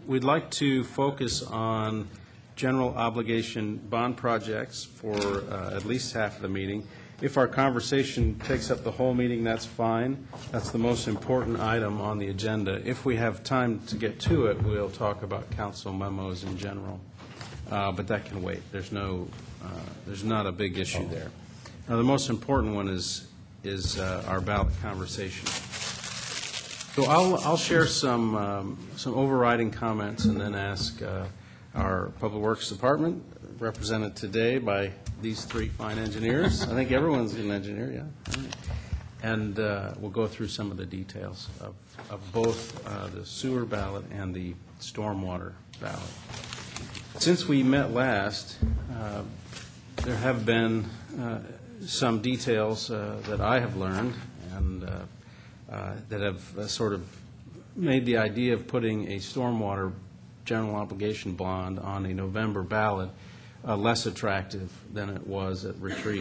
we'd like to focus on general obligation bond projects for at least half of the meeting. If our conversation takes up the whole meeting, that's fine. That's the most important item on the agenda. If we have time to get to it, we'll talk about council memos in general. But that can wait. There's not a big issue there. Now, the most important one is our ballot conversation. So I'll share some overriding comments and then ask our Public Works Department, represented today by these three fine engineers. I think everyone's an engineer, yeah. All right. And we'll go through some of the details of both the sewer ballot and the stormwater ballot. Since we met last, there have been some details that I have learned and that have sort of made the idea of putting a stormwater general obligation bond on a November ballot less attractive than it was at retreat.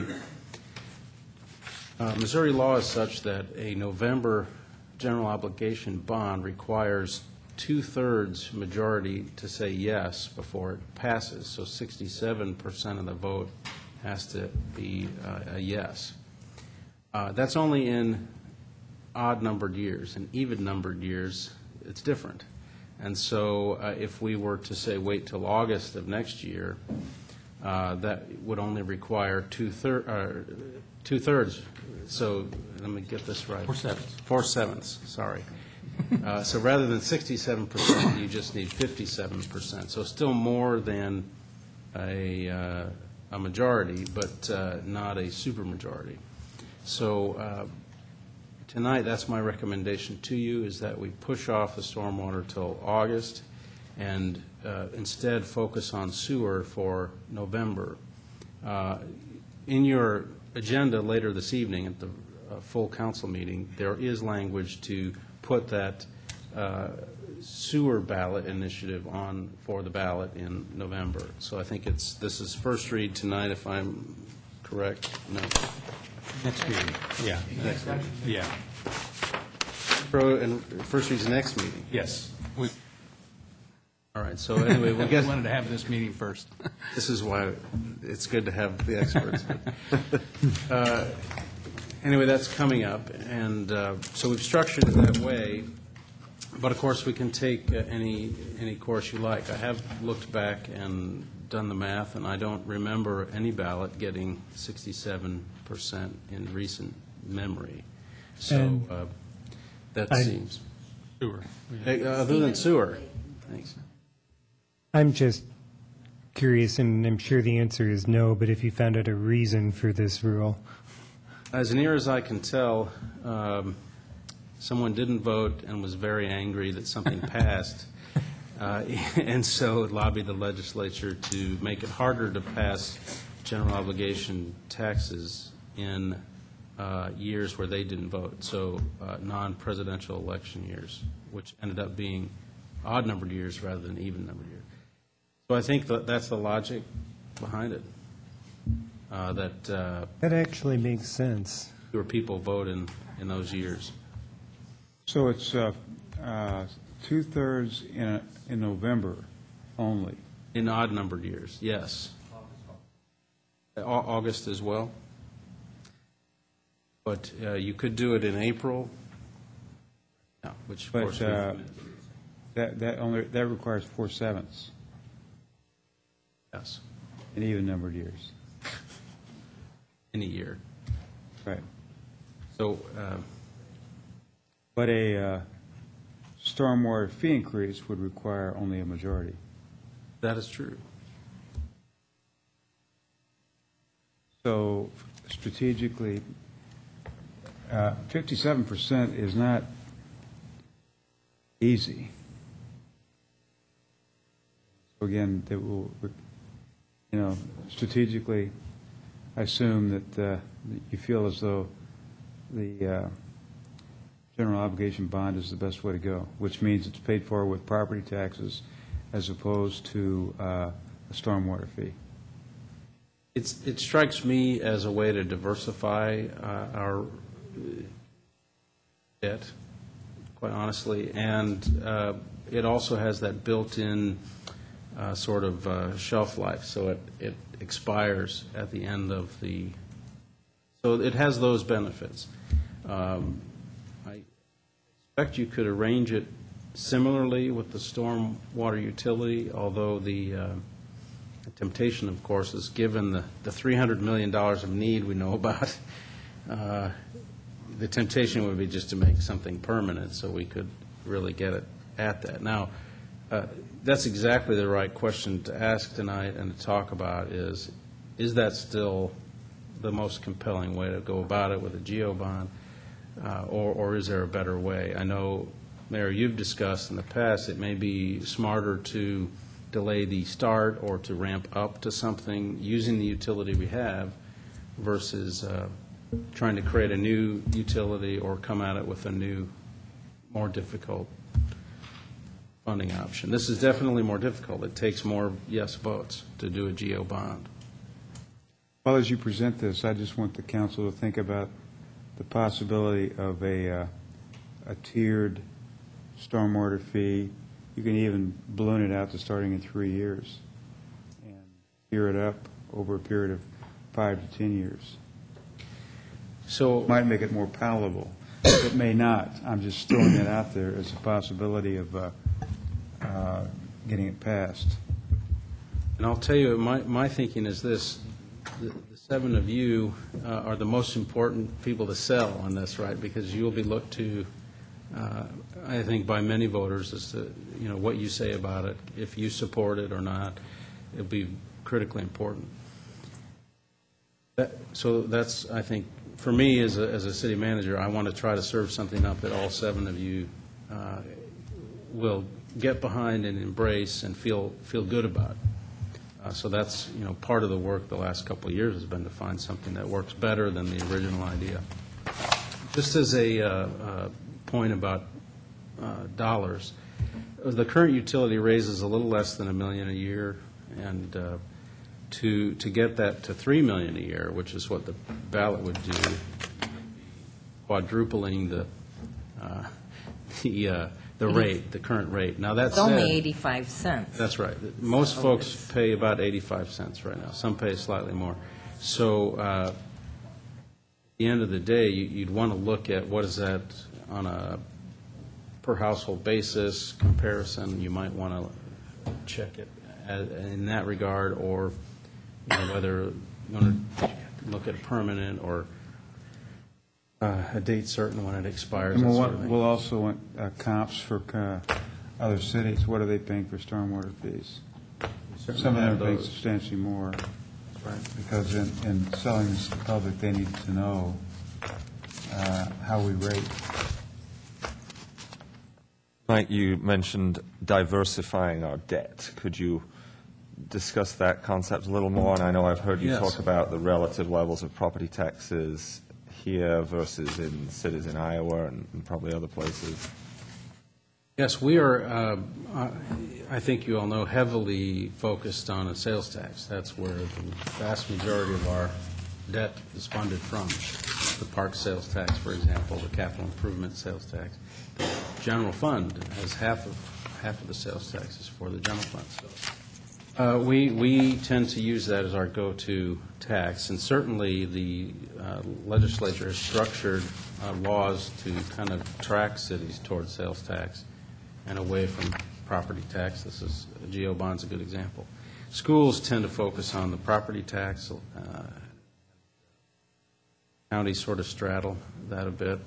Missouri law is such that a November general obligation bond requires 2/3 majority to say yes before it passes. So 67% of the vote has to be a yes. That's only in odd-numbered years. In even-numbered years, it's different. And so if we were to say wait till August of next year, that would only require two-thirds. So let me get this right. 4/7. 4/7, sorry. So rather than 67%, you just need 57%. So still more than a majority, but not a supermajority. So tonight, that's my recommendation to you, is that we push off the stormwater till August and instead focus on sewer for November. In your agenda later this evening at the full council meeting, there is language to put that sewer ballot initiative on for the ballot in November. So I think this is first read tonight, if I'm correct. No. Next meeting. Yeah. Next meeting. Yeah. And first read's next meeting. Yes. All right, so anyway, we'll get. We wanted to have this meeting first. This is why it's good to have the experts. Anyway, that's coming up, and so we've structured it that way. But of course, we can take any course you like. I have looked back and done the math, and I don't remember any ballot getting 67% in recent memory. So that seems Sewer. other than sewer. Thanks. I'm just curious, and I'm sure the answer is no, but if you found out a reason for this rule. As near as I can tell, someone didn't vote and was very angry that something passed, and so lobbied the legislature to make it harder to pass general obligation taxes in years where they didn't vote, so non-presidential election years, which ended up being odd-numbered years rather than even-numbered years. So I think that's the logic behind it, that actually makes sense. fewer people vote in those years. So it's 2/3 in November only. In odd-numbered years, yes. August as well. But you could do it in April, no, which of But course that requires 4/7 yes, in even-numbered years. in a year. Right. So But a stormwater fee increase would require only a majority. that is true. So strategically, 57% is not easy. So again, that will, strategically, I assume that you feel as though the general obligation bond is the best way to go, which means it's paid for with property taxes as opposed to a stormwater fee. It strikes me as a way to diversify our debt, quite honestly, and it also has that built-in sort of shelf life, so it expires at the end of the, so it has those benefits. I expect you could arrange it similarly with the stormwater utility, although the temptation, of course, is given the $300 million of need we know about, the temptation would be just to make something permanent so we could really get it at that. Now, that's exactly the right question to ask tonight and to talk about is that still the most compelling way to go about it with a GEO bond, or is there a better way? I know, Mayor, you've discussed in the past it may be smarter to delay the start or to ramp up to something using the utility we have versus trying to create a new utility or come at it with a new, more difficult funding option. This is definitely more difficult. It takes more yes votes to do a GEO bond. Well, as you present this, I just want the council to think about the possibility of a tiered stormwater fee. You can even balloon it out to starting in 3 years and tier it up over a period of 5 to 10 years. So, Might make it more palatable. It may not. I'm just throwing it out there as a possibility of getting it passed. and I'll tell you, my thinking is this, the seven of you are the most important people to sell on this, right? Because you'll be looked to, I think, by many voters as to, what you say about it, if you support it or not. It'll be critically important. So that's, I think, for me as a city manager, I want to try to serve something up that all seven of you will get behind and embrace and feel good about. So that's, part of the work the last couple of years has been to find something that works better than the original idea. Just as a point about dollars, the current utility raises a little less than $1 million a year, and to get that to $3 million a year, which is what the ballot would do, quadrupling the rate, the current rate. Now that's It's only 85 cents. That's right. Most folks pay about 85 cents right now. Some pay slightly more. So at the end of the day, you'd want to look at what is that on a per household basis comparison. You might want to check it in that regard, or whether you want to look at a permanent or a date certain when it expires. And that sort of thing. we'll also want comps for other cities. What are they paying for stormwater fees? Certainly Some of them have are paying those. substantially more, Right. because in selling this to the public, they need to know how we rate. Mike, you mentioned diversifying our debt. Could you discuss that concept a little more? And I know I've heard you Yes. talk about the relative levels of property taxes here versus in cities in Iowa and probably other places. Yes, we are, I think you all know, heavily focused on a sales tax. That's where the vast majority of our debt is funded from. The park sales tax, for example, the capital improvement sales tax. The general fund has half of the sales taxes for the general fund. So we tend to use that as our go-to tax, and certainly the legislature has structured laws to kind of track cities towards sales tax and away from property tax. This is, GEO bond's a good example. Schools tend to focus on the property tax. Counties sort of straddle that a bit.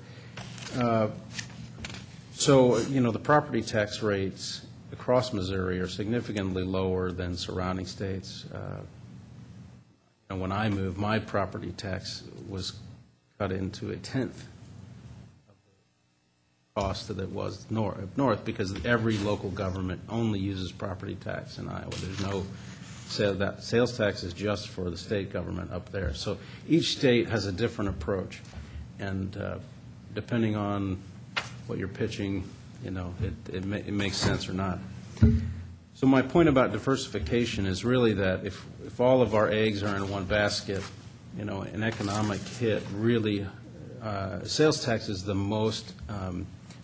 So, the property tax rates across Missouri are significantly lower than surrounding states. And when I moved, my property tax was cut into a tenth of the cost that it was north, because every local government only uses property tax in Iowa. There's no that sales tax is just for the state government up there. So each state has a different approach, and depending on what you're pitching, it makes sense or not. So my point about diversification is really that if all of our eggs are in one basket, an economic hit really, sales tax is the most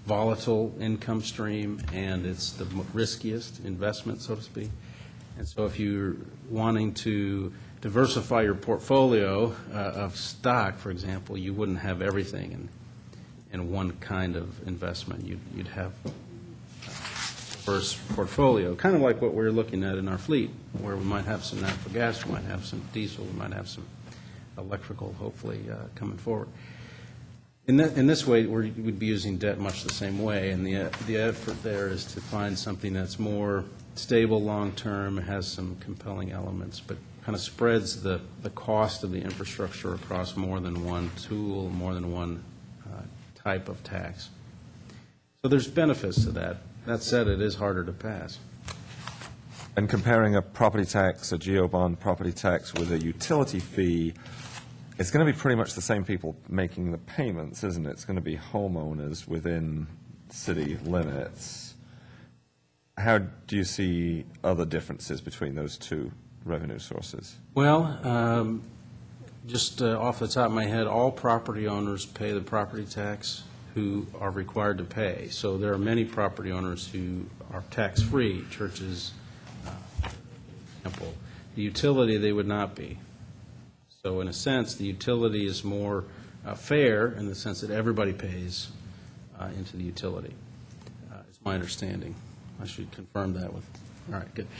volatile income stream, and it's the riskiest investment, so to speak. And so if you're wanting to diversify your portfolio of stock, for example, you wouldn't have everything in one kind of investment. You'd have a diverse portfolio, kind of like what we're looking at in our fleet, where we might have some natural gas, we might have some diesel, we might have some electrical, hopefully, coming forward. In this way, we'd be using debt much the same way, and the effort there is to find something that's more stable long-term, has some compelling elements, but kind of spreads the cost of the infrastructure across more than one tool, more than one type of tax. So there's benefits to that. That said, it is harder to pass. And comparing a property tax, a GEO-bond property tax, with a utility fee, it's going to be pretty much the same people making the payments, isn't it? It's going to be homeowners within city limits. How do you see other differences between those two revenue sources? Well, just off the top of my head, all property owners pay the property tax who are required to pay. So there are many property owners who are tax-free, churches, for example. The utility, they would not be. So in a sense, the utility is more fair in the sense that everybody pays into the utility. It's my understanding. I should confirm that with, all right, good.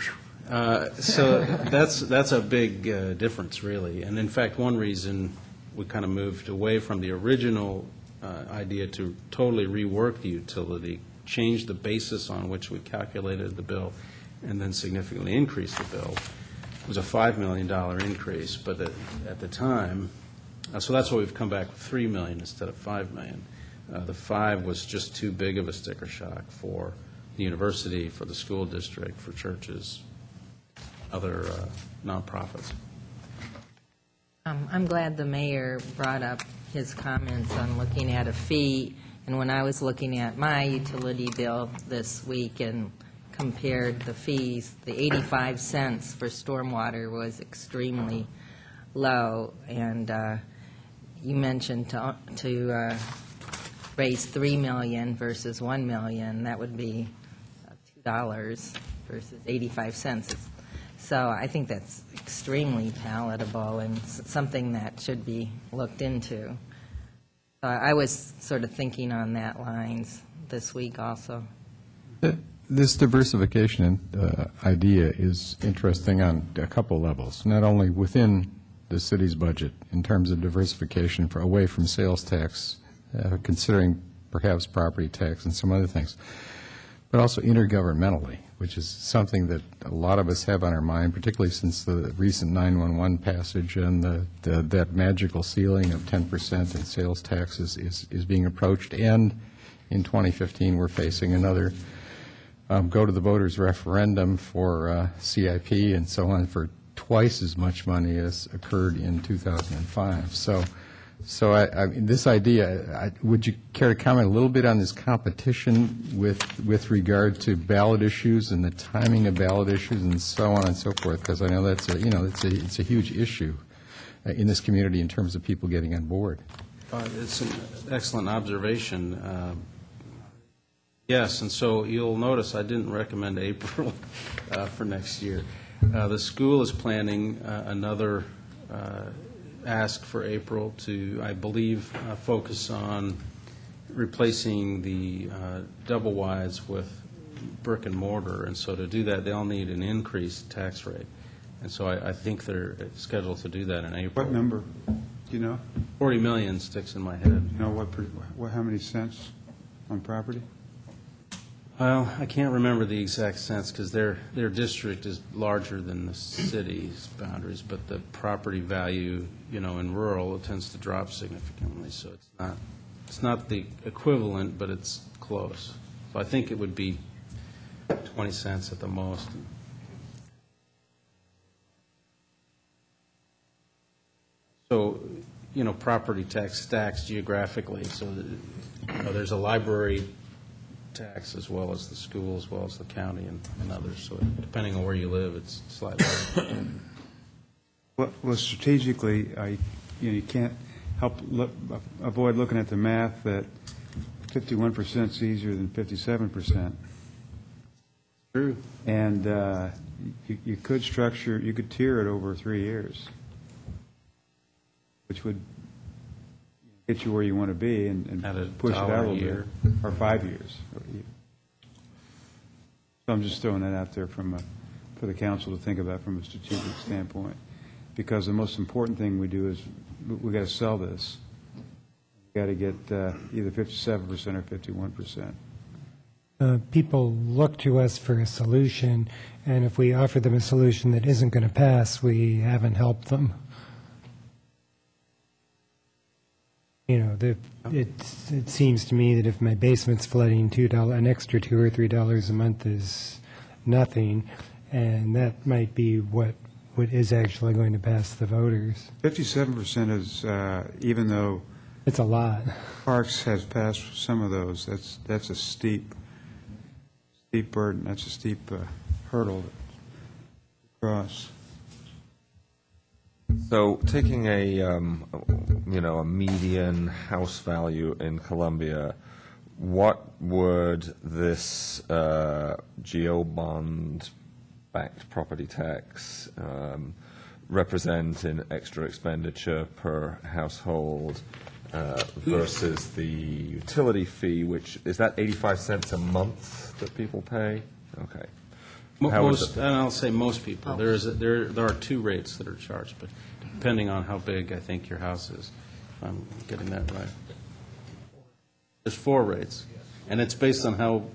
So that's a big difference, really. And in fact, one reason we kind of moved away from the original idea to totally rework the utility, change the basis on which we calculated the bill, and then significantly increase the bill, was a $5 million increase. But at the time, so that's why we've come back with $3 million instead of $5 million. The 5 was just too big of a sticker shock for the university, for the school district, for churches, other nonprofits. I'm glad the mayor brought up his comments on looking at a fee. And when I was looking at my utility bill this week and compared the fees, the 85 cents for stormwater was extremely low. And you mentioned to raise $3 million versus $1 million, that would be $2 versus 85 cents. So I think that's extremely palatable and something that should be looked into. I was sort of thinking on that lines this week also. This diversification idea is interesting on a couple levels, not only within the city's budget in terms of diversification away from sales tax, considering perhaps property tax and some other things, but also intergovernmentally, which is something that a lot of us have on our mind, particularly since the recent 911 passage and that magical ceiling of 10% in sales tax is being approached. And in 2015, we're facing another go to the voters referendum for CIP and so on for twice as much money as occurred in 2005. So this idea, would you care to comment a little bit on this competition with regard to ballot issues and the timing of ballot issues and so on and so forth? Because I know that's it's a huge issue in this community in terms of people getting on board. It's an excellent observation. Yes, and so you'll notice I didn't recommend April for next year. The school is planning another ask for April to, I believe, focus on replacing the double wides with brick and mortar. And so to do that, they'll need an increased tax rate. And so I think they're scheduled to do that in April. What number? Do you know? 40 million sticks in my head. You know how many cents on property? Well, I can't remember the exact sense because their district is larger than the city's boundaries, but the property value, in rural, it tends to drop significantly. So it's not the equivalent, but it's close. So I think it would be 20 cents at the most. So, property tax stacks geographically. So there's a library tax as well as the school, as well as the county and others. So depending on where you live, it's slightly. Well, strategically, you can't avoid looking at the math that 51% is easier than 57%. True. And you could structure, you could tier it over 3 years, which would get you where you want to be and At a push it out a dollar a little year. bit. Or 5 years. So I'm just throwing that out there for the council to think about from a strategic standpoint. Because the most important thing we do is, we got to sell this. We got to get either 57% or 51%. People look to us for a solution, and if we offer them a solution that isn't going to pass, we haven't helped them. You know, it seems to me that if my basement's flooding, an extra $2 or $3 a month is nothing, and that might be what is actually going to pass the voters. 57% is, even though It's a lot. Parks has passed some of those, that's a steep burden, that's a steep hurdle to cross. So taking a median house value in Columbia, what would this GO bond-backed property tax represent in extra expenditure per household versus the utility fee, which, is that 85 cents a month that people pay? Okay. How is Most, it? and I'll say most people. There are two rates that are charged, but depending on how big I think your house is, if I'm getting that right. There's 4 rates, and it's based on how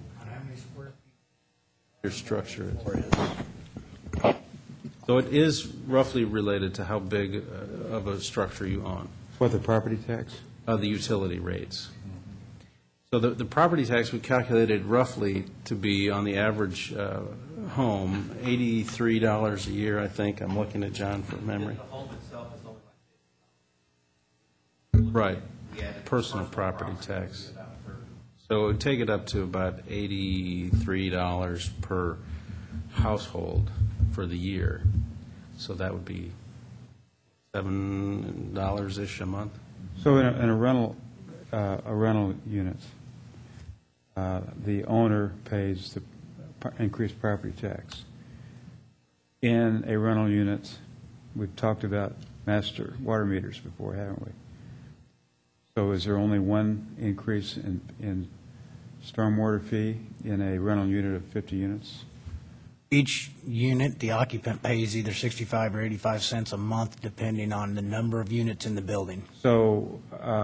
your structure is. So it is roughly related to how big of a structure you own. What, the property tax? The utility rates. So the property tax we calculated roughly to be on the average home, $83 a year, I think. I'm looking at John for memory. The home itself is only like Right, personal property tax. So it would take it up to about $83 per household for the year. So that would be $7-ish a month. So in a rental unit, the owner pays the increased property tax. In a rental unit, we've talked about master water meters before, haven't we? So is there only one increase in stormwater fee in a rental unit of 50 units? Each unit, the occupant pays either 65 or 85 cents a month, depending on the number of units in the building. So,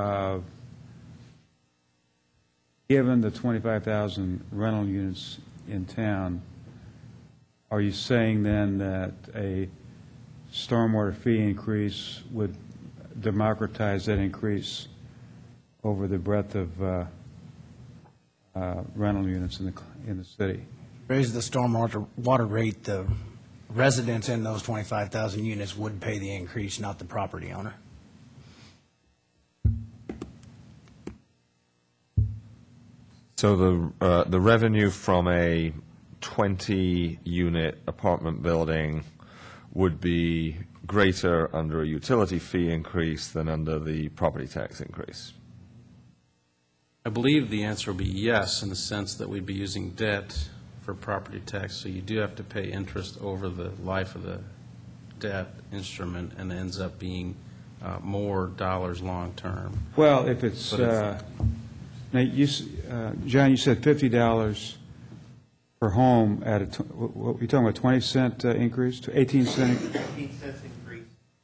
given the 25,000 rental units in town, are you saying then that a stormwater fee increase would democratize that increase over the breadth of rental units in the city? Raise the stormwater water rate, the residents in those 25,000 units would pay the increase, not the property owner. So the revenue from a 20-unit apartment building would be greater under a utility fee increase than under the property tax increase? I believe the answer will be yes, in the sense that we'd be using debt for property tax, so you do have to pay interest over the life of the debt instrument, and it ends up being more dollars long-term. Well, if it's, now, John, you said $50 per home at a, what, you talking about, 20-cent increase, to 18-cent? 15 cents increase.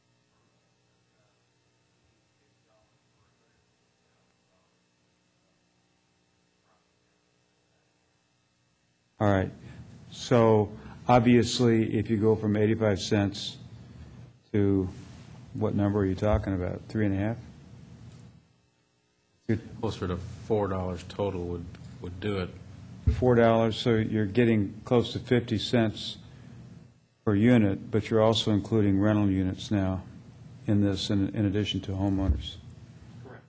All right. So obviously, if you go from 85 cents to, what number are you talking about, 3.5? Closer to $4 total would do it. $4, so you're getting close to 50 cents per unit, but you're also including rental units now in this, in addition to homeowners. Correct.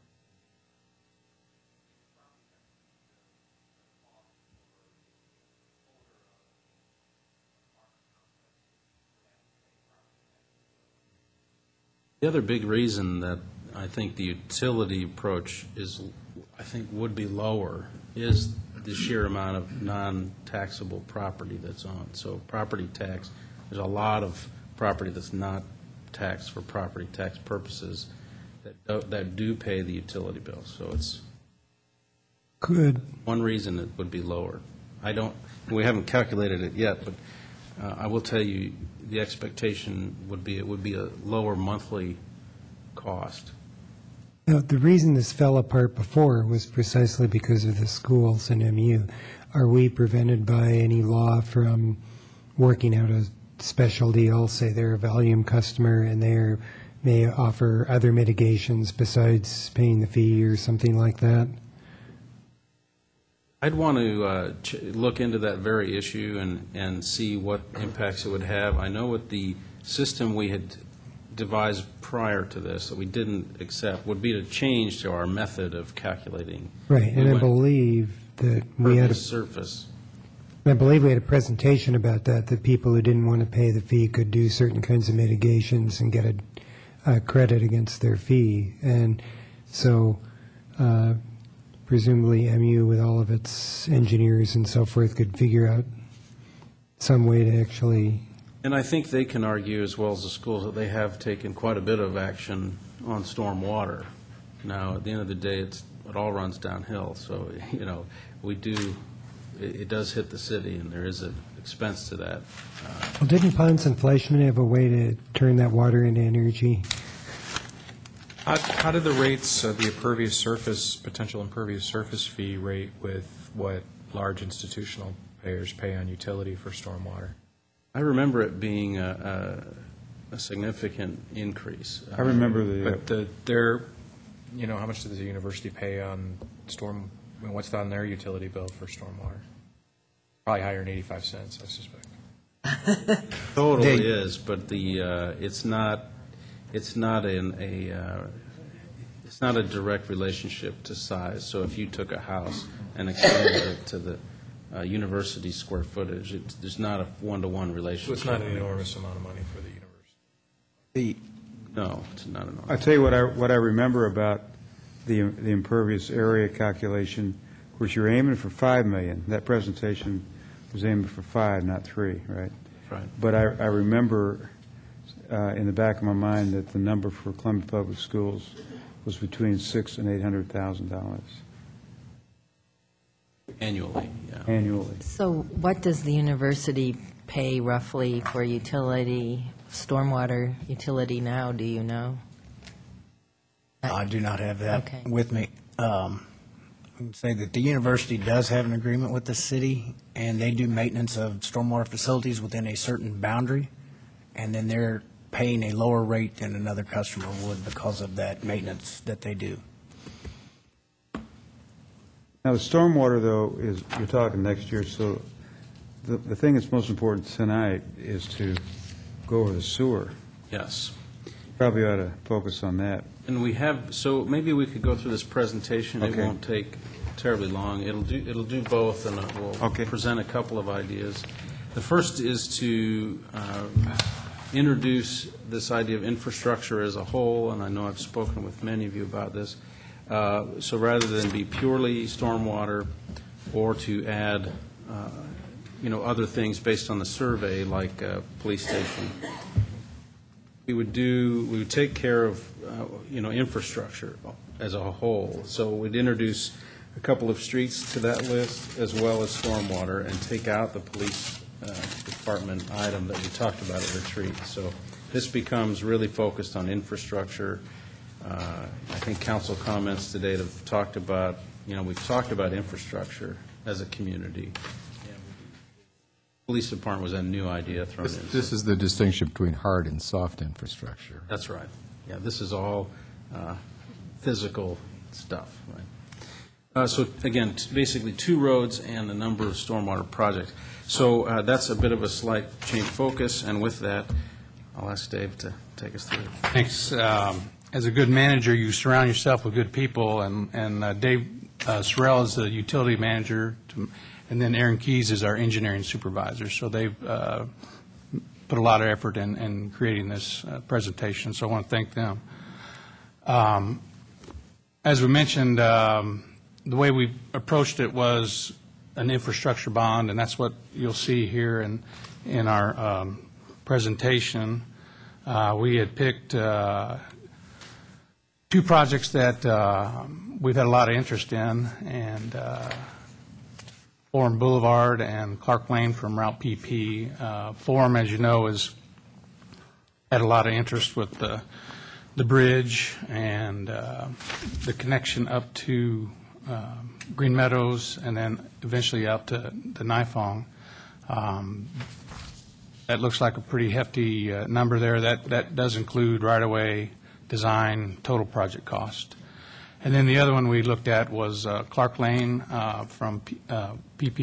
The other big reason that I think the utility approach is I think would be lower is the sheer amount of non-taxable property that's on. So property tax, there's a lot of property that's not taxed for property tax purposes that do pay the utility bill. So it's Could, one reason it would be lower. We haven't calculated it yet, but I will tell you, the expectation would be, it would be a lower monthly cost. now, the reason this fell apart before was precisely because of the schools and MU. Are we prevented by any law from working out a special deal, say they're a volume customer and they may offer other mitigations besides paying the fee or something like that? I'd want to look into that very issue and see what impacts it would have. I know what the system we had devised prior to this that we didn't accept would be to change to our method of calculating. Right, and I went believe that we had Impervious surface. I believe we had a presentation about that people who didn't want to pay the fee could do certain kinds of mitigations and get a credit against their fee. And so presumably MU, with all of its engineers and so forth, could figure out some way to actually... And I think they can argue, as well as the schools, that they have taken quite a bit of action on stormwater. Now, at the end of the day, it all runs downhill. So, we do, it does hit the city, and there is an expense to that. Well, didn't Ponce and Fleischman have a way to turn that water into energy? How did the rates, the impervious surface, potential impervious surface fee rate with what large institutional payers pay on utility for stormwater? I remember it being a significant increase. I remember the, How much does the university pay on what's on their utility bill for stormwater? Probably higher than 85 cents, I suspect. Totally is, but it's not a direct relationship to size. So if you took a house and expanded it to the university square footage, there's not a one-to-one So relationship. it's not an enormous amount of money for the university. No, it's not enormous. I'll tell you what I remember about the impervious area calculation. Of course, you're aiming for 5 million. That presentation was aiming for 5, not 3, right? Right. But I remember in the back of my mind that the number for Columbia Public Schools was between $600,000 and $800,000 Annually, yeah. annually. So what does the university pay roughly for utility, stormwater utility now, do you know? I do not have that Okay. with me. I can say that the university does have an agreement with the city, and they do maintenance of stormwater facilities within a certain boundary, and then they're paying a lower rate than another customer would because of that maintenance that they do. Now, the stormwater, though, you're talking next year, so the thing that's most important tonight is to go over the sewer. Yes. Probably ought to focus on that. And we have, so maybe we could go through this presentation. It Okay. won't take terribly long. It'll do both, and we'll Okay. present a couple of ideas. The first is to introduce this idea of infrastructure as a whole, and I know I've spoken with many of you about this. So rather than be purely stormwater, or to add, other things based on the survey, like a police station, we would take care of, infrastructure as a whole. So we'd introduce a couple of streets to that list, as well as stormwater, and take out the police department item that we talked about at retreat. So this becomes really focused on infrastructure. I think council comments today have talked about, we've talked about infrastructure as a community. Police department was a new idea thrown in. This is the distinction between hard and soft infrastructure. That's right. Yeah, this is all physical stuff, right? So again, basically 2 roads and a number of stormwater projects. So that's a bit of a slight change of focus, and with that, I'll ask Dave to take us through it. Thanks. As a good manager, you surround yourself with good people, and Dave Sorrell is the utility manager, and then Aaron Keys is our engineering supervisor. So they've put a lot of effort in creating this presentation, so I want to thank them. As we mentioned, the way we approached it was an infrastructure bond, and that's what you'll see here in our presentation. We had picked two projects that we've had a lot of interest in, and Forum Boulevard and Clark Lane from Route PP. Forum, as you know, had a lot of interest with the bridge and the connection up to Green Meadows and then eventually out to the Nifong. That looks like a pretty hefty number there. That does include right-of-way, design, total project cost. And then the other one we looked at was Clark Lane from Route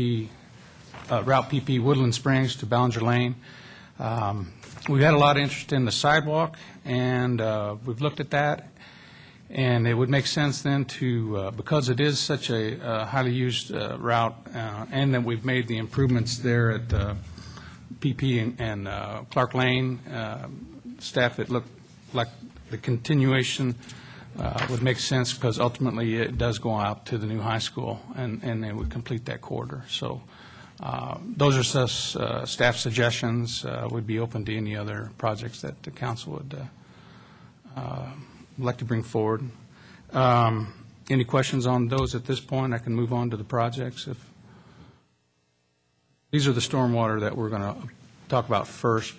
PP Woodland Springs to Ballinger Lane. We've had a lot of interest in the sidewalk, and we've looked at that. And it would make sense then to, because it is such a highly used route, and that we've made the improvements there at PP and Clark Lane, staff, it looked like the continuation would make sense because ultimately it does go out to the new high school, and they would complete that corridor. So those are staff suggestions. Would be open to any other projects that the council would like to bring forward. Any questions on those at this point? I can move on to the projects. These are the stormwater that we're going to talk about first.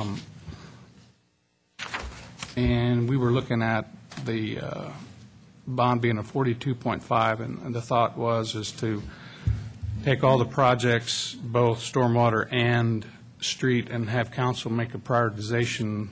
And we were looking at the bond being a 42.5, and the thought is to take all the projects, both stormwater and street, and have council make a prioritization,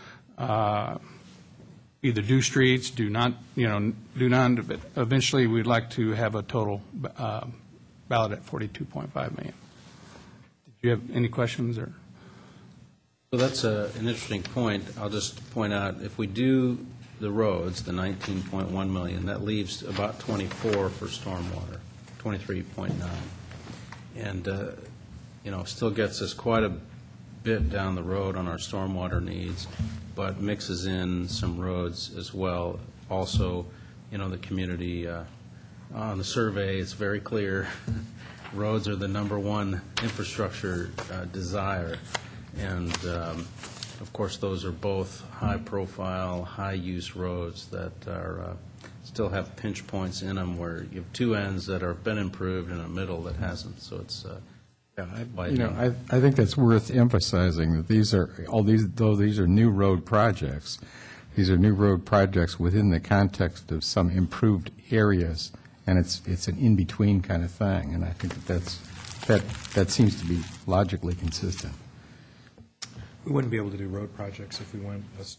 either do streets, do none, but eventually we'd like to have a total ballot at 42.5 million. Did you have any questions or? So that's an interesting point. I'll just point out, if we do the roads, the 19.1 million, that leaves about 24 for stormwater, 23.9. And, still gets us quite a bit down the road on our stormwater needs, but mixes in some roads as well. Also, the community, on the survey, it's very clear, roads are the number one infrastructure desire. And, of course, those are both high-profile, high-use roads that are still have pinch points in them where you have two ends that have been improved and a middle that hasn't. So it's I think that's worth emphasizing that though these are new road projects, these are new road projects within the context of some improved areas, and it's an in-between kind of thing. And I think that seems to be logically consistent. We wouldn't be able to do road projects if we went.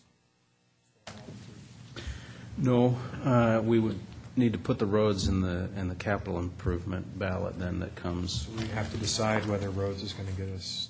No, we would need to put the roads in the capital improvement ballot then that comes. We have to decide whether roads is going to get us.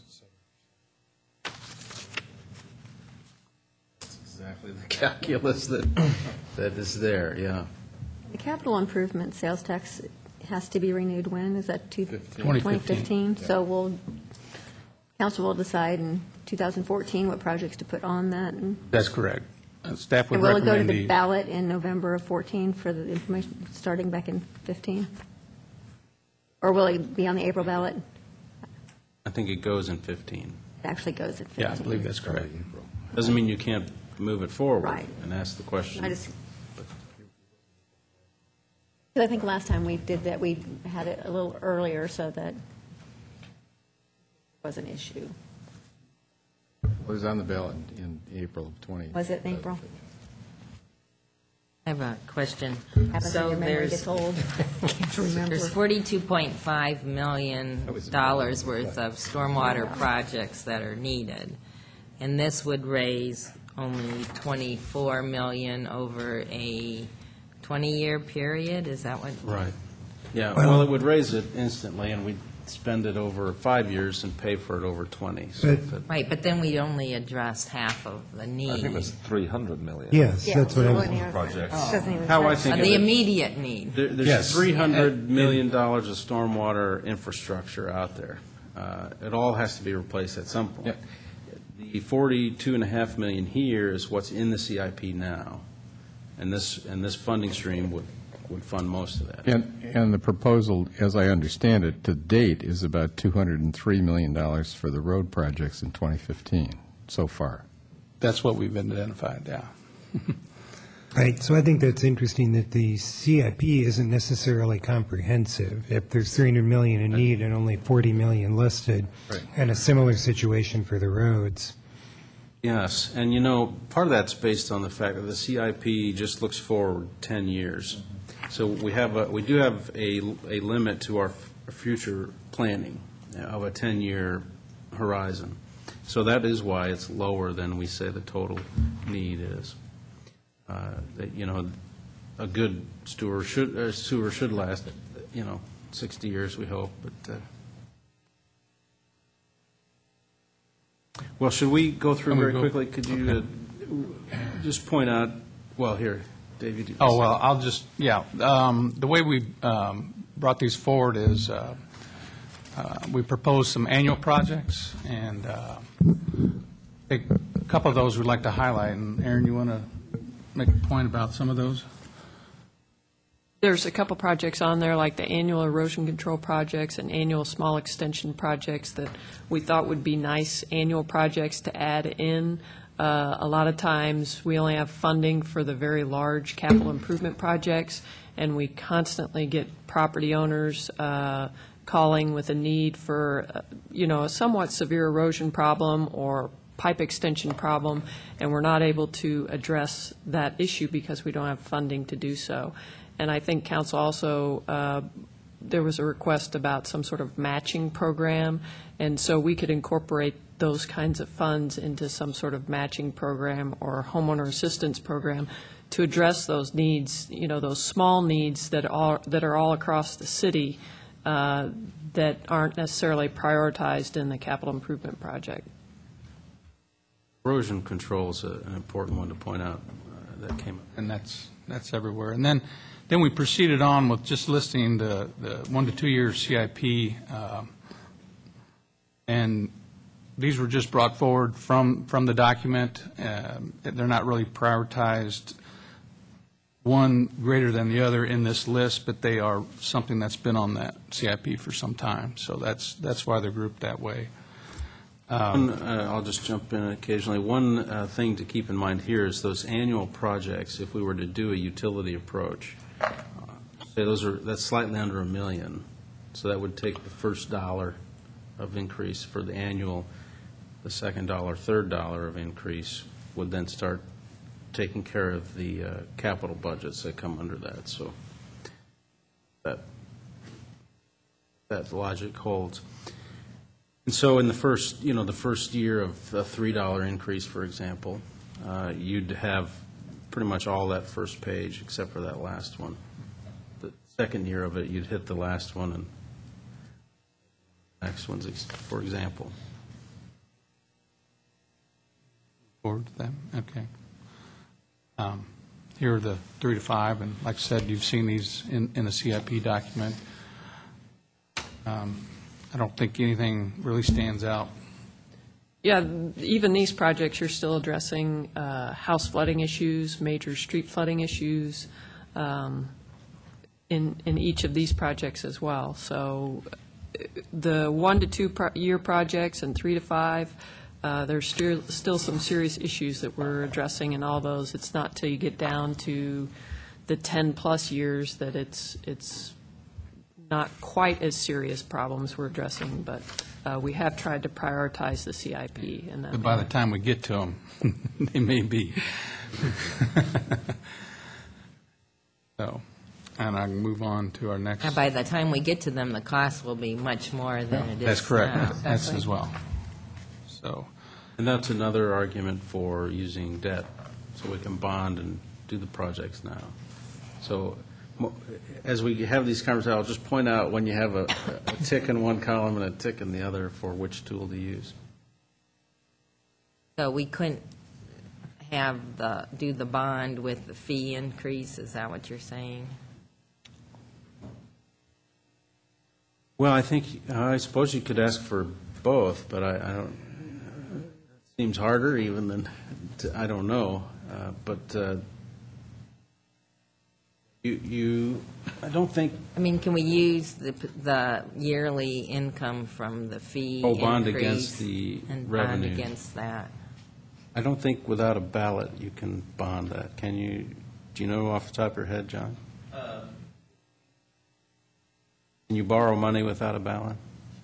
That's exactly the calculus that is there, yeah. The capital improvement sales tax has to be renewed when? Is that 2015? So council will decide in 2014 what projects to put on that? That's correct. Staff would And will it recommend go to the ballot in November of 14 for the information starting back in 15? Or will it be on the April ballot? I think it goes in 15. It actually goes in 15. Yeah, I believe that's correct. Doesn't mean you can't move it forward Right. and ask the question. Because I think last time we did that, we had it a little earlier so that it was an issue. It was on the ballot in April of 20. Was it in April? I have a question. Happens when your memory gets old. Can't remember. There's $42.5 million worth of stormwater projects that are needed, and this would raise only $24 million over a 20-year period? Is that what? Right. Yeah, well, it would raise it instantly, and we'd spend it over 5 years and pay for it over 20. So if it- Right, but then we'd only address half of the need. I think it was 300 million. Yes, that's what I'm, Projects. How I think of The it, immediate need. there's Yes. $300 million of stormwater infrastructure out there. It all has to be replaced at some point. The $42.5 million here is what's in the CIP now, and this funding stream would would fund most of that. And the proposal, as I understand it, to date is about $203 million for the road projects in 2015 so far. That's what we've identified, yeah. Right, so I think that's interesting that the CIP isn't necessarily comprehensive. If there's 300 million in need and only 40 million listed, Right. and a similar situation for the roads. Yes, and part of that's based on the fact that the CIP just looks forward 10 years. So we do have a limit to our future planning of a 10-year horizon. So that is why it's lower than we say the total need is. A good sewer should last, 60 years, we hope, but. Well, should we go through very quickly? Could you just point out, well, here, Dave, you do. Oh, well, I'll just, yeah. The way we brought these forward is we proposed some annual projects, and a couple of those we'd like to highlight. And Aaron, you want to make a point about some of those? There's a couple projects on there, like the annual erosion control projects and annual small extension projects that we thought would be nice annual projects to add in. A lot of times, we only have funding for the very large capital improvement projects, and we constantly get property owners calling with a need for, a somewhat severe erosion problem or pipe extension problem, and we're not able to address that issue because we don't have funding to do so. And I think council also, there was a request about some sort of matching program, and so we could incorporate those kinds of funds into some sort of matching program or homeowner assistance program to address those needs, those small needs that are all across the city that aren't necessarily prioritized in the capital improvement project. Erosion control is an important one to point out that came up. And that's everywhere. And then we proceeded on with just listing the 1 to 2 year CIP, and these were just brought forward from the document. They're not really prioritized one greater than the other in this list, but they are something that's been on that CIP for some time. So that's why they're grouped that way. I'll just jump in occasionally. One thing to keep in mind here is those annual projects, if we were to do a utility approach, say that's slightly under $1 million. So that would take the first dollar of increase for the annual, the second dollar, third dollar of increase would then start taking care of the capital budgets that come under that. So that logic holds. And so in the first year of a $3 increase, for example, you'd have pretty much all that first page except for that last one. The second year of it, you'd hit the last one and next one's, for example. Forward to them? Okay. Here are the 3 to 5, and like I said, you've seen these in the CIP document. I don't think anything really stands out. Yeah, even these projects, you're still addressing house flooding issues, major street flooding issues in each of these projects as well. So the 1 to 2 year projects and 3 to 5, there's still some serious issues that we're addressing in all those. It's not till you get down to the 10-plus years that it's not quite as serious problems we're addressing, but we have tried to prioritize the CIP. But by the time we get to them, they may be. So, and I can move on to our next. And by the time we get to them, the cost will be much more than it is That's correct. now. That's as well. So, And that's another argument for using debt, so we can bond and do the projects now. So as we have these conversations, I'll just point out when you have a tick in one column and a tick in the other for which tool to use. So we couldn't do the bond with the fee increase, is that what you're saying? Well, I suppose you could ask for both, but I don't, it seems harder even than, I don't know, but I don't think, I mean, can we use the yearly income from the fee Oh, bond increase against the and revenue. bond against that? I don't think without a ballot you can bond that. Can you, do you know off the top of your head, John? Can you borrow money without a ballot?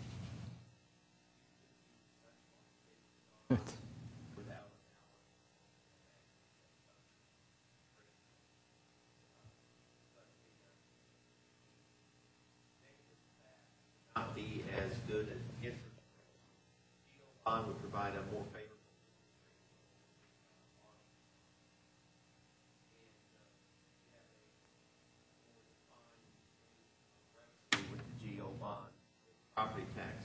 Not be as good as interest. Bond would provide a more favorable. With the GO bond, property tax.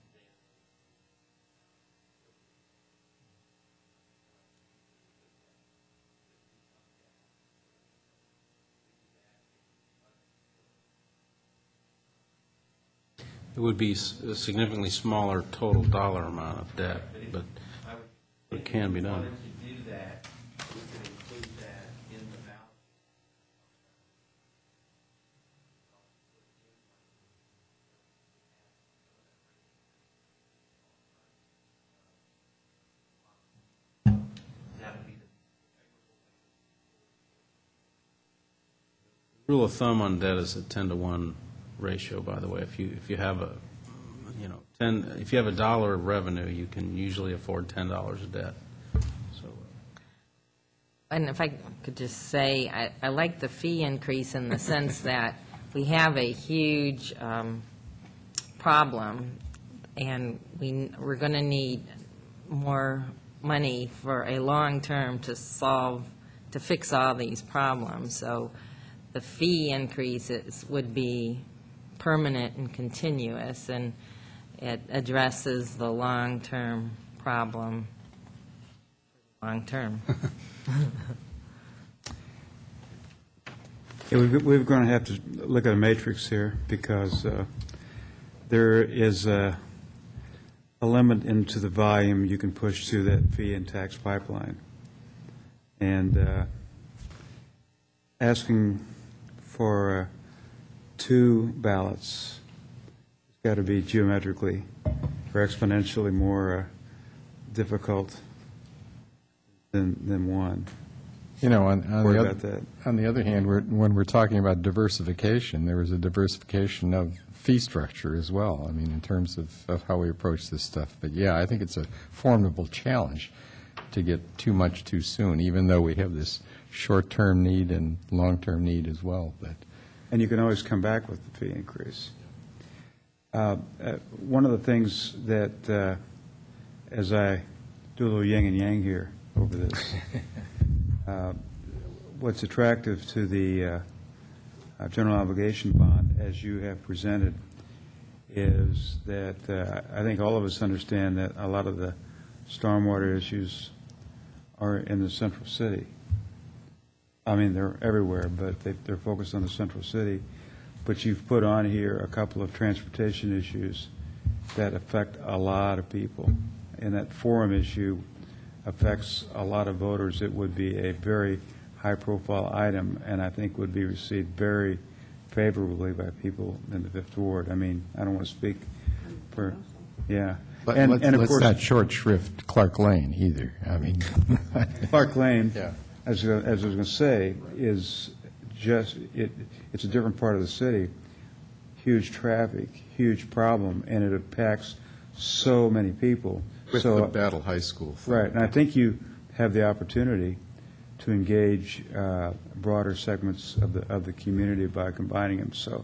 It would be a significantly smaller total dollar amount of debt, but it can be done. If you wanted to do that, we could include that in the balance. That would be the Rule of thumb on debt is a 10-to-1 ratio, by the way. If you have a, if you have $1 of revenue, you can usually afford $10 of debt. So, And if I could just say, I like the fee increase in the sense that we have a huge problem, and we're going to need more money for a long term to fix all these problems. So the fee increases would be permanent and continuous, and it addresses the long-term problem, long-term. Yeah, we're going to have to look at a matrix here, because there is a limit into the volume you can push through that fee and tax pipeline. And asking for 2 ballots has got to be geometrically or exponentially more difficult than one. You know, on Worry the about that. on the other hand, when we're talking about diversification, there was a diversification of fee structure as well, I mean, in terms of how we approach this stuff. But yeah, I think it's a formidable challenge to get too much too soon, even though we have this short-term need and long-term need as well. But And you can always come back with the fee increase. One of the things that, as I do a little yin and yang here over this, what's attractive to the general obligation bond, as you have presented, is that I think all of us understand that a lot of the stormwater issues are in the central city. I mean, they're everywhere, but they're focused on the central city. But you've put on here a couple of transportation issues that affect a lot of people. And that forum issue affects a lot of voters. It would be a very high-profile item, and I think would be received very favorably by people in the Fifth Ward. I mean, I don't want to speak for, yeah. And of let's course, not short shrift Clark Lane either. I mean, Clark Lane, Yeah. as I was going to say, is just, it's a different part of the city, huge traffic, huge problem, and it impacts so many people. with So- the Battle High School. Right, and I think you have the opportunity to engage broader segments of the community by combining them. So,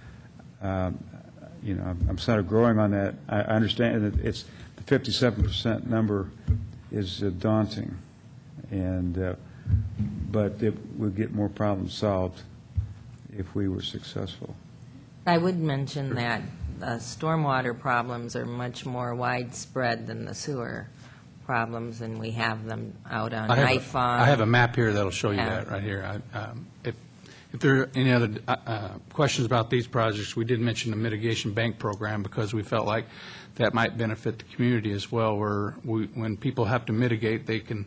you know, I'm sort of growing on that. I understand that it's, the 57% number is daunting, and, but it would get more problems solved if we were successful. I would mention that stormwater problems are much more widespread than the sewer problems, and we have them out on Iphon. I have a map here that'll show you Yeah. that right here. If there are any other questions about these projects, we did mention the mitigation bank program because we felt like that might benefit the community as well, where when people have to mitigate, they can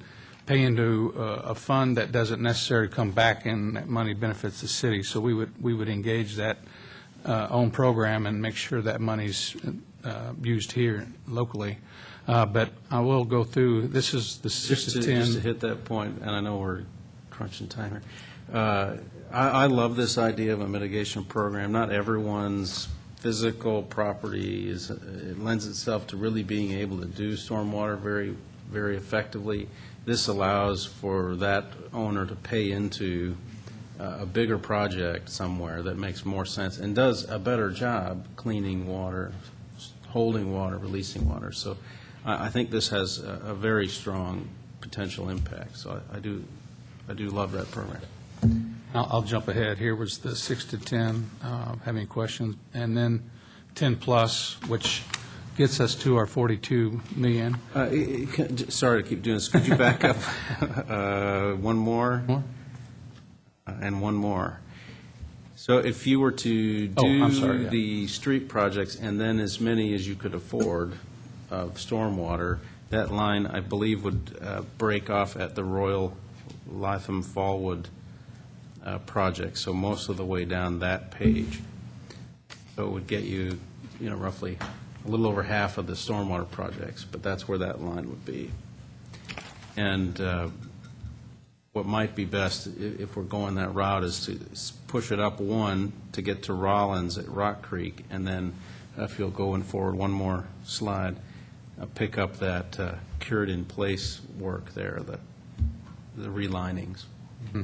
pay into a fund that doesn't necessarily come back and that money benefits the city. So we would engage that own program and make sure that money's used here locally. But I will go through, this is the 6 to 10. Just to hit that point, and I know we're crunching time here. I love this idea of a mitigation program. Not everyone's physical property it lends itself to really being able to do stormwater very, very effectively. This allows for that owner to pay into a bigger project somewhere that makes more sense and does a better job cleaning water, holding water, releasing water. So I think this has a very strong potential impact. So I do love that program. I'll jump ahead. Here was the 6 to 10, have any questions? And then 10 plus, which gets us to our 42 million. Sorry to keep doing this. Could you back up one more? More? And one more. So if you were to do the street projects and then as many as you could afford of stormwater, that line, I believe, would break off at the Royal Lytham Fallwood project, so most of the way down that page. So it would get you, roughly a little over half of the stormwater projects, but that's where that line would be. And what might be best, if we're going that route, is to push it up one to get to Rollins at Rock Creek, and then if you'll go forward one more slide, pick up that cured in place work there, the relinings. Mm-hmm.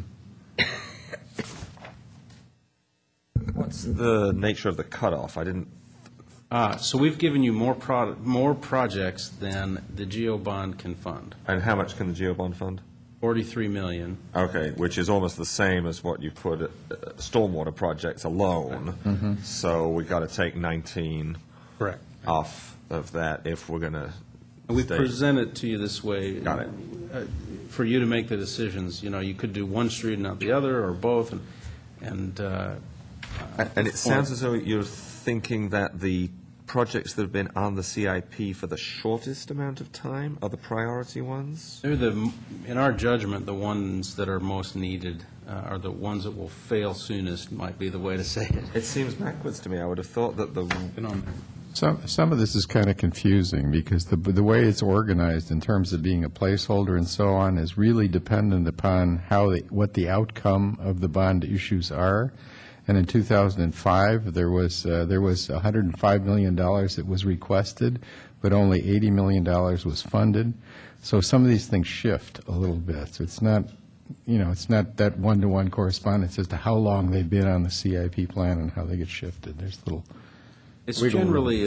What's the nature of the cutoff? I didn't. So we've given you more projects than the GEO bond can fund. And how much can the GEO bond fund? 43 million. Okay, which is almost the same as what you put stormwater projects alone. Mm-hmm. So we've got to take 19 Correct. off of that if we're going to. We present it to you this way. Got it. For you to make the decisions. You could do one street and not the other, or both, and it sounds as though you're thinking that the projects that have been on the CIP for the shortest amount of time are the priority ones? In our judgment, the ones that are most needed are the ones that will fail soonest, might be the way to say it. It seems backwards to me. I would have thought that Some of this is kind of confusing because the way it's organized in terms of being a placeholder and so on is really dependent upon what the outcome of the bond issues are. And in 2005, there was $105 million that was requested, but only $80 million was funded. So some of these things shift a little bit. So it's not that one-to-one correspondence as to how long they've been on the CIP plan and how they get shifted. There's little. It's generally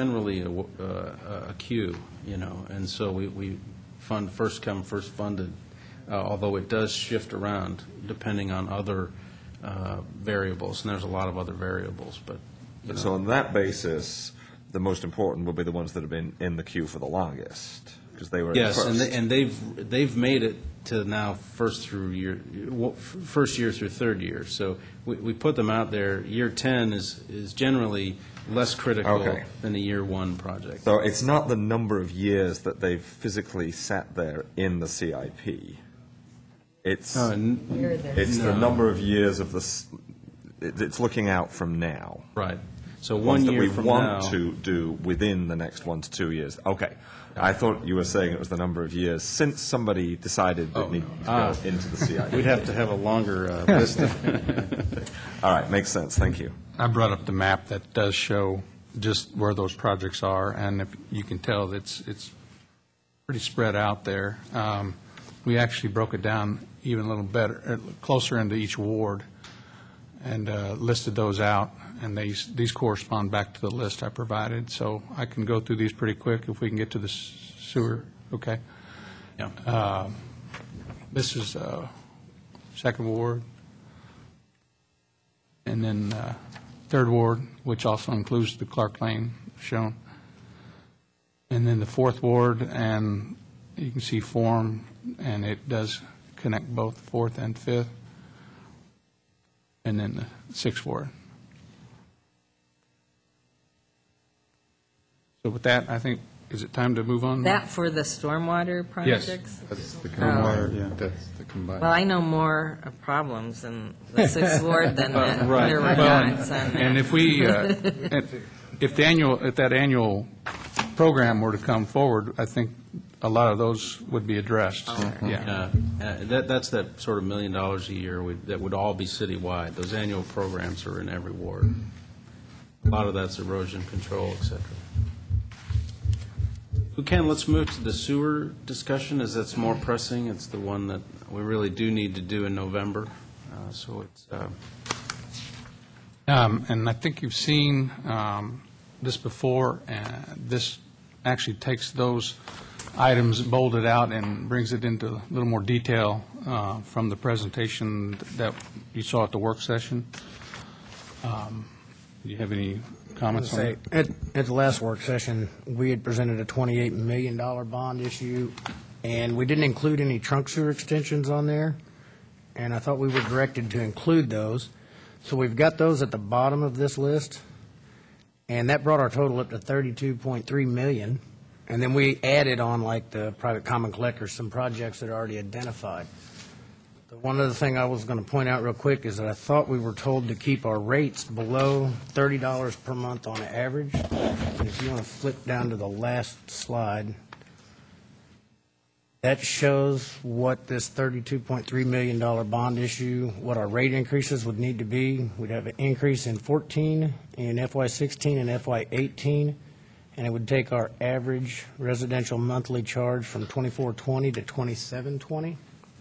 a queue, and so we fund first come, first funded, although it does shift around depending on other variables, and there's a lot of other variables. But So on that basis, the most important will be the ones that have been in the queue for the longest, because they were yes, first. and they've made it to now first year through third year. So we put them out there. Year 10 is generally less critical than a year 1 project. So it's not the number of years that they've physically sat there in the CIP. It's the number of years of this. It's looking out from now. Right. So 1 year from now. Ones that we want to do within the next 1 to 2 years. Okay. I thought you were saying it was the number of years since somebody decided that needed to go into the CIP. We'd have to have a longer list. All right. Makes sense. Thank you. I brought up the map that does show just where those projects are, and if you can tell, it's pretty spread out there. We actually broke it down even a little better, closer into each ward, and listed those out, and these correspond back to the list I provided. So I can go through these pretty quick if we can get to the sewer. Okay. Yeah. This is second ward, and then third ward, which also includes the Clark Lane shown, and then the fourth ward, and you can see form, and it does connect both fourth and fifth, and then the sixth ward. So with that, I think Is it time to move on? That for the stormwater projects? That's the Stormwater, yeah. That's the combined. Well, I know more problems in the Sixth Ward than the Right. there were Well, dots on and that. if we, if that annual program were to come forward, I think a lot of those would be addressed. Yeah. That's that sort of $1 million a year that would all be citywide. Those annual programs are in every ward. A lot of that's erosion control, et cetera. Ken, let's move to the sewer discussion, as that's more pressing. It's the one that we really do need to do in November. So it's, And I think you've seen this before, and this actually takes those items bolded out and brings it into a little more detail from the presentation that you saw at the work session. Do you have any comments on that? At the last work session, we had presented a $28 million bond issue, and we didn't include any trunk sewer extensions on there, and I thought we were directed to include those. So we've got those at the bottom of this list, and that brought our total up to $32.3 million. And then we added on, like the private common collectors, some projects that are already identified. The one other thing I was going to point out real quick is that I thought we were told to keep our rates below $30 per month on average. And if you want to flip down to the last slide, that shows what this $32.3 million bond issue, what our rate increases would need to be. We'd have an increase in 14, in FY16 and FY18, and it would take our average residential monthly charge from $24.20 to $27.20.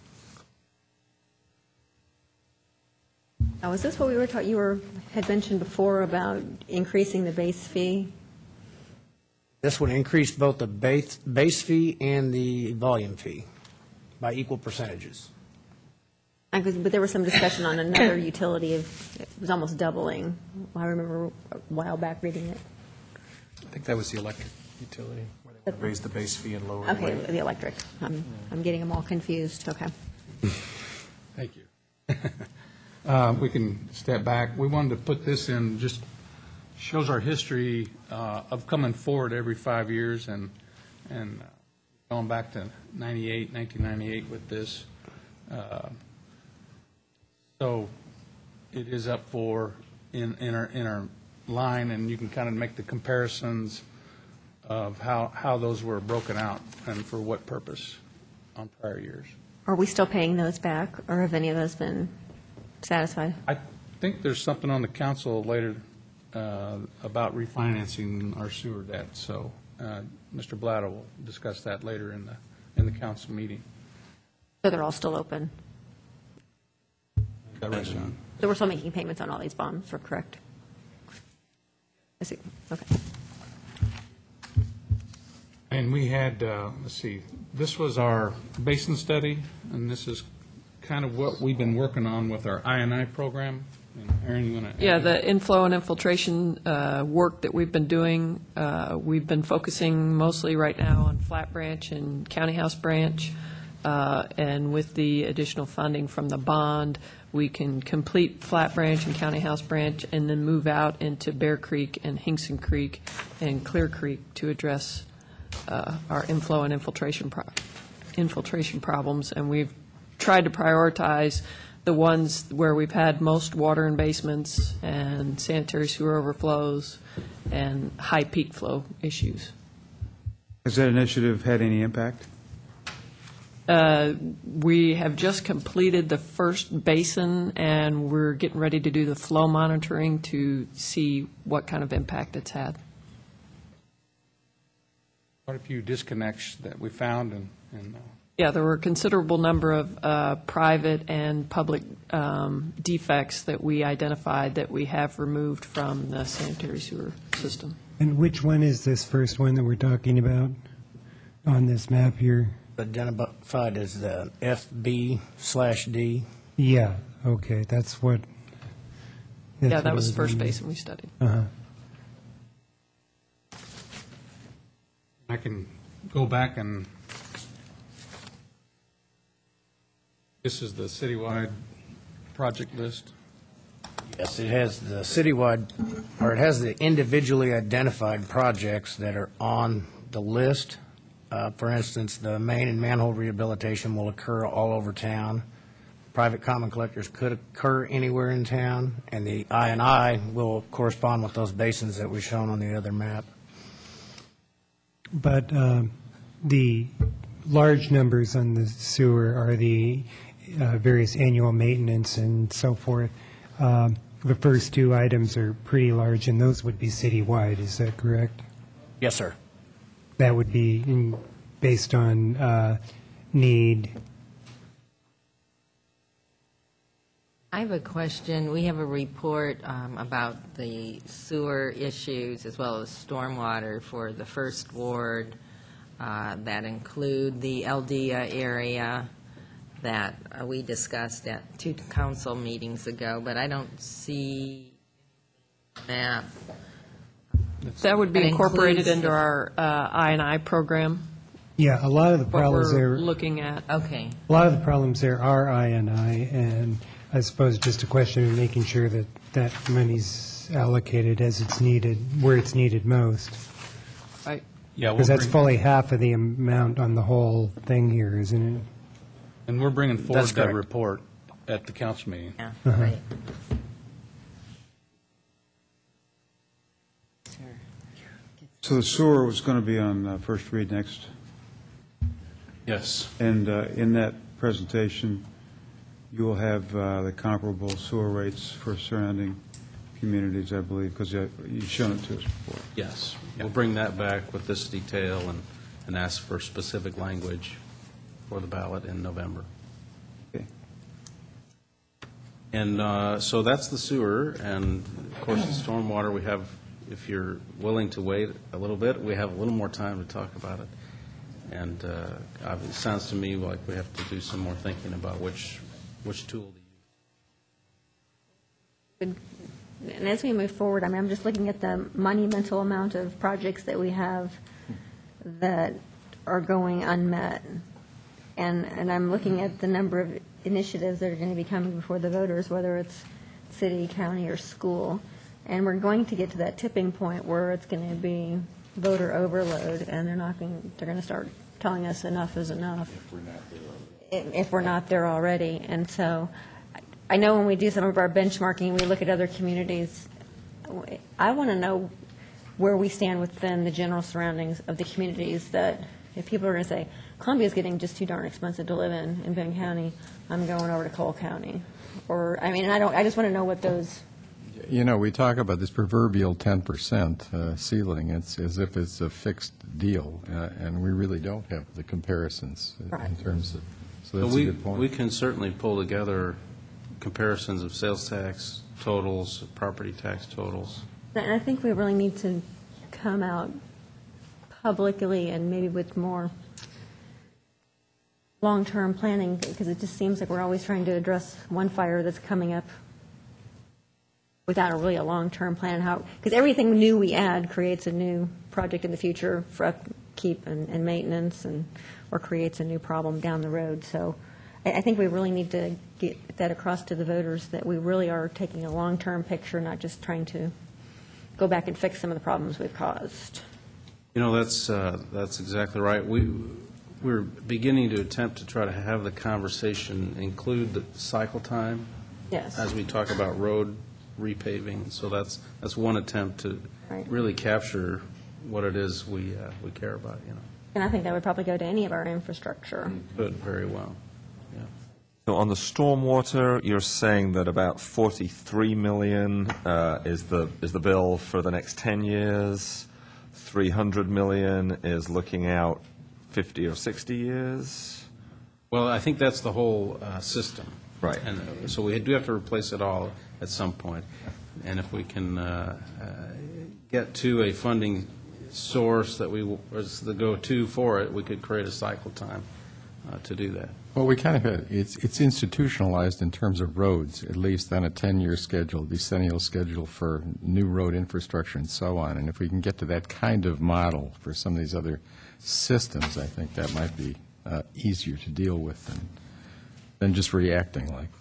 Now, is this what we were talking, had mentioned before about increasing the base fee? This would increase both the base fee and the volume fee by equal percentages. But there was some discussion on another utility of, it was almost doubling. I remember a while back reading it. I think that was the electric utility, where they would raise the base fee and lower the Okay, rate. the electric. I'm getting them all confused. Okay. Thank you. We can step back. We wanted to put this in, just shows our history of coming forward every 5 years and going back to 1998 with this. So it is up for in our line, and you can kind of make the comparisons of how those were broken out and for what purpose on prior years. Are we still paying those back, or have any of those been satisfied? I think there's something on the council later about refinancing our sewer debt, so Mr. Blatter will discuss that later in the council meeting. So they're all still open? Is that right, Sean? So we're still making payments on all these bonds, we're correct? I see, okay. And we had, let's see, this was our basin study, and this is kind of what we've been working on with our I&I program. And Aaron, you want to? Yeah, the inflow and infiltration work that we've been doing, we've been focusing mostly right now on Flat Branch and County House Branch, and with the additional funding from the bond, we can complete Flat Branch and County House Branch and then move out into Bear Creek and Hinkson Creek and Clear Creek to address our inflow and infiltration problems. And we've tried to prioritize the ones where we've had most water in basements and sanitary sewer overflows and high peak flow issues. Has that initiative had any impact? We have just completed the first basin, and we're getting ready to do the flow monitoring to see what kind of impact it's had. Quite a few disconnects that we found, and Yeah, there were a considerable number of private and public defects that we identified that we have removed from the sanitary sewer system. And which one is this first one that we're talking about on this map here? Identified as the FB/D. Yeah, okay, that's what. that's Yeah, what that I was the first wondering. basin we studied. Uh-huh. I can go back and, this is the citywide project list. Yes, it has the citywide, or it has the individually identified projects that are on the list. For instance, the main and manhole rehabilitation will occur all over town. Private common collectors could occur anywhere in town, and the I&I will correspond with those basins that we've shown on the other map. But the large numbers on the sewer are the various annual maintenance and so forth. The first two items are pretty large, and those would be citywide, is that correct? Yes, sir. That would be based on need. I have a question. We have a report about the sewer issues as well as stormwater for the First Ward that include the Aldea area that we discussed at 2 council meetings ago, but I don't see a map. That would be That incorporated includes into the- our I&I program, Yeah, a lot of the what problems we're there. looking at. Okay. A lot of the problems there are I&I, and I suppose just a question of making sure that that money's allocated as it's needed, where it's needed most. Yeah, Because that's fully half of the amount on the whole thing here, isn't it? and we're bringing forward That's that correct. report at the council meeting. Yeah, Uh-huh. right. So the sewer was going to be on first read next, Yes. and in that presentation, you will have the comparable sewer rates for surrounding communities, I believe, because you've shown it to us before. Yes. We'll bring that back with this detail and ask for specific language for the ballot in November. Okay. And so that's the sewer, and of course, the stormwater, we have, if you're willing to wait a little bit, we have a little more time to talk about it. And it sounds to me like we have to do some more thinking about which tool to use. And as we move forward, I mean, I'm just looking at the monumental amount of projects that we have that are going unmet. And I'm looking at the number of initiatives that are going to be coming before the voters, whether it's city, county, or school. And we're going to get to that tipping point where it's going to be voter overload, and they're going to start telling us enough is enough. If we're not there already. And so I know when we do some of our benchmarking, we look at other communities. I want to know where we stand within the general surroundings of the communities that, if people are going to say, Columbia's getting just too darn expensive to live in Boone County, I'm going over to Cole County. Or, I mean, I just want to know what those. You know, we talk about this proverbial 10% ceiling. It's as if it's a fixed deal, and we really don't have the comparisons Right. in terms of, so So that's a good point. we can certainly pull together comparisons of sales tax totals, property tax totals. And I think we really need to come out publicly and maybe with more long-term planning, because it just seems like we're always trying to address one fire that's coming up without really a long-term plan. Because everything new we add creates a new project in the future for upkeep and maintenance, or creates a new problem down the road. So I think we really need to get that across to the voters, that we really are taking a long-term picture, not just trying to go back and fix some of the problems we've caused. You know, that's exactly right. We're beginning to attempt to try to have the conversation include the cycle time Yes. as we talk about road repaving. So that's one attempt to Right. really capture what it is we care about, you know. And I think that would probably go to any of our infrastructure. Could very well, yeah. So on the stormwater, you're saying that about 43 million is the bill for the next 10 years. 300 million is looking out 50 or 60 years. Well, I think that's the whole system. Right. And so we do have to replace it all at some point. And if we can get to a funding source that was the go-to for it, we could create a cycle time to do that. Well, we kind of have, it's institutionalized in terms of roads, at least on a 10-year schedule, decennial schedule for new road infrastructure and so on. And if we can get to that kind of model for some of these other systems, I think that might be easier to deal with than just reacting like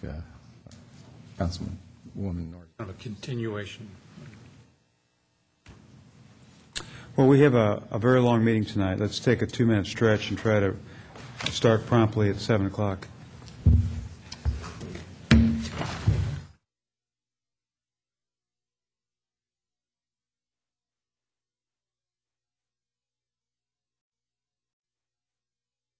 Councilwoman Norton. Kind of a continuation. Well, we have a very long meeting tonight. Let's take a 2-minute stretch and try to start promptly at 7 o'clock.